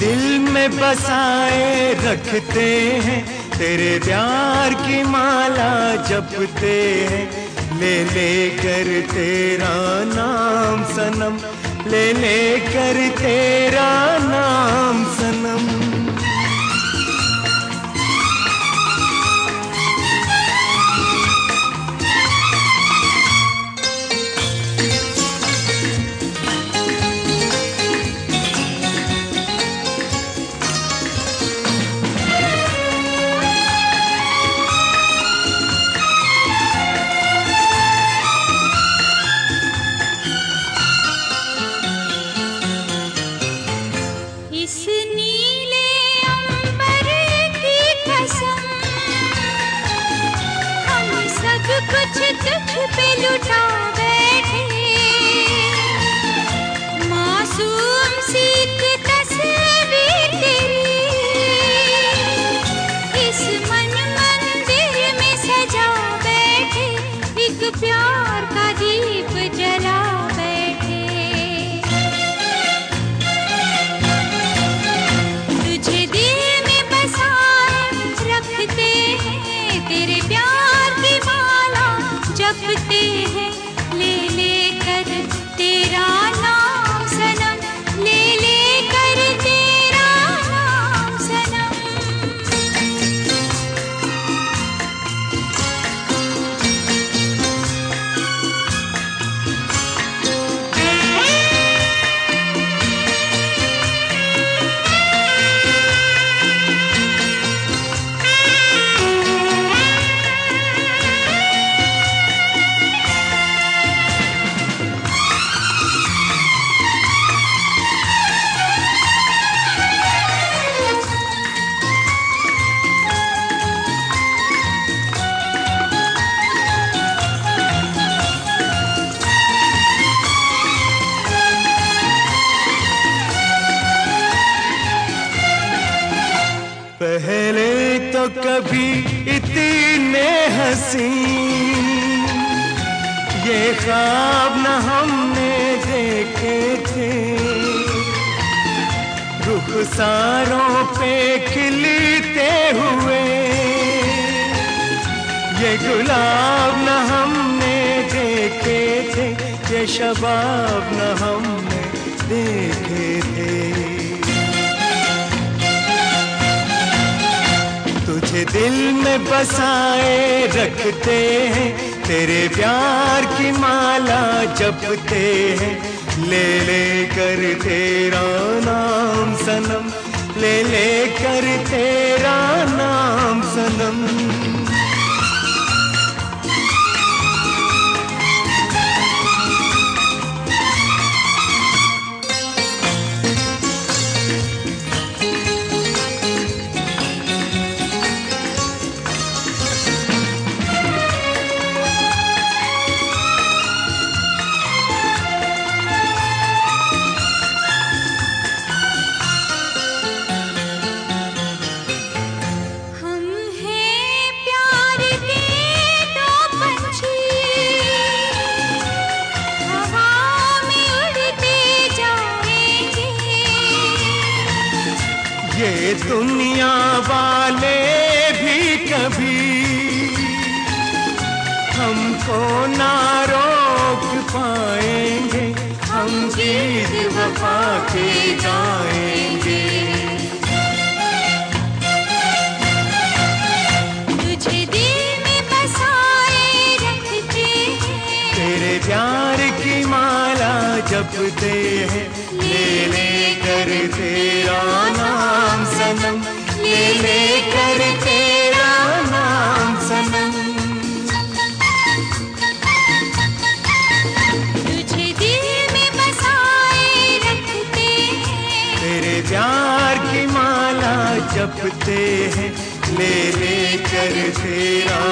दिल में बसाए रखते हैं, तेरे प्यार की माला जपते हैं। ले ले कर तेरा नाम सनम, ले ले कर तेरा नाम सनम। कुछ तुझ पे लुटा बैठे, मासूम सी एक तस्वीर तेरी इस मन मंदिर में सजा बैठे, एक प्यार का दीप जला बैठे। तुझे दिल में बसाए रखते हैं, तेरे प्यार की माला जपते हैं। ले ले कर तेरा नाम सनम, ले ले कर तेरा नाम सनम। पहले तो कभी इतने हंसी ये ख्वाब न हमने देखे थे, रुखसारों पे खिलते हुए ये गुलाब न हमने देखे थे, ये शबाब न हमने देखे थे। तुझे दिल में बसाए रखते हैं, तेरे प्यार की माला जपते हैं। ले ले कर तेरा नाम सनम, ले ले कर तेरा नाम सनम। ये दुनिया वाले भी कभी हमको ना रोक पाएंगे, हम गीत वफा के गाएंगे। तुझे दिल में बसाए रखते हैं, तेरे प्यार की माला जपते हैं। ले ले कर तेरा नाम सनम, ले ले कर तेरा नाम सनम। तुझे दिल में बसाए रखते हैं, तेरे प्यार की माला जपते हैं। ले ले कर तेरा